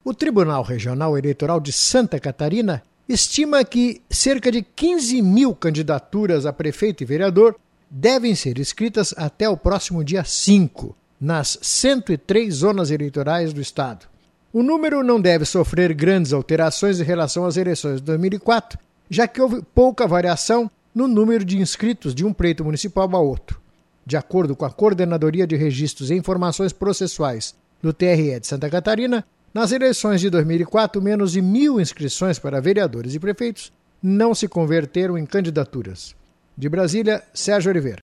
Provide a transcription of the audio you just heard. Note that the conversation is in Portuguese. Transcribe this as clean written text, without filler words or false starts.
O Tribunal Regional Eleitoral de Santa Catarina estima que cerca de 15 mil candidaturas a prefeito e vereador devem ser inscritas até o próximo dia 5, nas 103 zonas eleitorais do estado. O número não deve sofrer grandes alterações em relação às eleições de 2004, já que houve pouca variação no número de inscritos de um pleito municipal a outro. De acordo com a Coordenadoria de Registros e Informações Processuais do TRE de Santa Catarina, nas eleições de 2004, menos de 1.000 inscrições para vereadores e prefeitos não se converteram em candidaturas. De Brasília, Sérgio Oliveira.